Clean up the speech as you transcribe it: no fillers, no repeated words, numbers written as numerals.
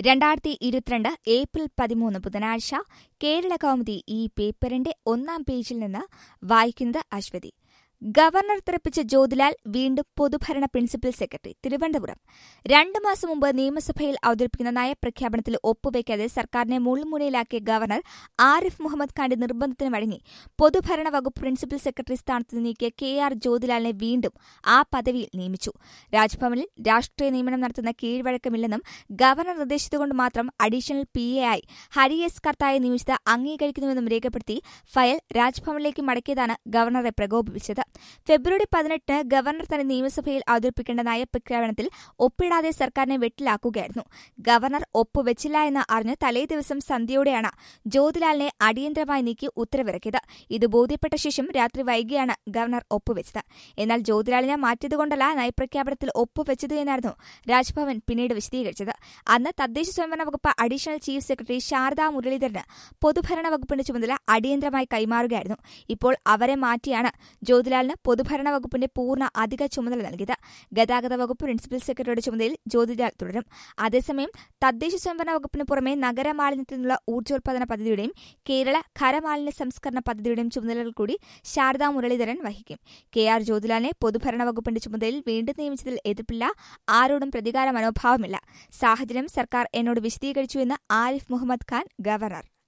2022 April 13 ബുധനാഴ്ച കേരള കൗമുദി ഈ പേപ്പറിന്റെ ഒന്നാം പേജിൽ നിന്ന് വായിക്കുന്നത് അശ്വതി. ഗവർണർ തെറിപ്പിച്ച ജ്യോതിലാൽ വീണ്ടും പൊതുഭരണ പ്രിൻസിപ്പൽ സെക്രട്ടറി. തിരുവനന്തപുരം. 2 മാസം മുമ്പ് നിയമസഭയിൽ അവതരിപ്പിക്കുന്ന നയപ്രഖ്യാപനത്തിൽ ഒപ്പുവയ്ക്കാതെ സർക്കാരിനെ മുൾമുനയിലാക്കിയ ഗവർണർ ആരിഫ് മുഹമ്മദ് ഖാന്റെ നിർബന്ധത്തിന് വഴങ്ങി പൊതുഭരണ വകുപ്പ് പ്രിൻസിപ്പൽ സെക്രട്ടറി സ്ഥാനത്ത് നീക്കിയ KR ജ്യോതിലാലിനെ വീണ്ടും ആ പദവിയിൽ നിയമിച്ചു. രാജ്ഭവനിൽ രാഷ്ട്രീയ നിയമനം നടത്തുന്ന കീഴ്വഴക്കമില്ലെന്നും ഗവർണർ നിർദ്ദേശിച്ചതുകൊണ്ട് മാത്രം അഡീഷണൽ PA ആയി ഹരി എസ് കർത്തായെ നിയമിച്ചത് അംഗീകരിക്കുന്നുവെന്നും രേഖപ്പെടുത്തി ഫയൽ രാജ്ഭവനിലേക്ക് മടക്കിയതാണ് ഗവർണറെ പ്രകോപിപ്പിച്ചത്. ഫെബ്രുവരി 18 ഗവർണർ തന്നെ നിയമസഭയിൽ അവതരിപ്പിക്കേണ്ട നയപ്രഖ്യാപനത്തിൽ ഒപ്പിടാതെ സർക്കാരിനെ വെട്ടിലാക്കുകയായിരുന്നു. ഗവർണർ ഒപ്പുവെച്ചില്ല എന്ന് അറിഞ്ഞ് തലേദിവസം സന്ധ്യയോടെയാണ് ജ്യോതിലാലിനെ അടിയന്തരമായി നീക്കി ഉത്തരവിറക്കിയത്. ഇത് ബോധ്യപ്പെട്ട ശേഷം രാത്രി വൈകിയാണ് ഗവർണർ ഒപ്പുവെച്ചത്. എന്നാൽ ജ്യോതിലാലിനെ മാറ്റിയതുകൊണ്ടല്ല നയപ്രഖ്യാപനത്തിൽ ഒപ്പുവെച്ചത് എന്നായിരുന്നു രാജ്ഭവൻ പിന്നീട് വിശദീകരിച്ചത്. അന്ന് തദ്ദേശ സ്വയംഭരണ വകുപ്പ് അഡീഷണൽ ചീഫ് സെക്രട്ടറി ശാരദാ മുരളീധരന് പൊതുഭരണ വകുപ്പിന്റെ ചുമതല അടിയന്തരമായി കൈമാറുകയായിരുന്നു. ഇപ്പോൾ അവരെ മാറ്റിയാണ് ജ്യോതിലാലിന് പൊതുഭരണ വകുപ്പിന്റെ പൂർണ്ണ അധിക ചുമതല നൽകിയത്. ഗതാഗത വകുപ്പ് പ്രിൻസിപ്പൽ സെക്രട്ടറിയുടെ ചുമതലയിൽ ജ്യോതിലാൽ തുടരും. അതേസമയം തദ്ദേശ സ്വയംഭരണ വകുപ്പിന് പുറമെ നഗരമാലിന്യത്തിൽ നിന്നുള്ള ഊർജ്ജോൽപാദന പദ്ധതിയുടെയും കേരള ഖരമാലിന്യ സംസ്കരണ പദ്ധതിയുടെയും ചുമതലകൾ കൂടി ശാരദാ മുരളീധരൻ വഹിക്കും. KR ജ്യോതിലാലിനെ പൊതുഭരണ വകുപ്പിന്റെ ചുമതലയിൽ വീണ്ടും നിയമിച്ചതിൽ എതിർപ്പില്ല. ആരോടും പ്രതികാര മനോഭാവമില്ല. സാഹചര്യം സർക്കാർ എന്നോട് വിശദീകരിച്ചുവെന്ന് ആരിഫ് മുഹമ്മദ് ഖാൻ ഗവർണർ.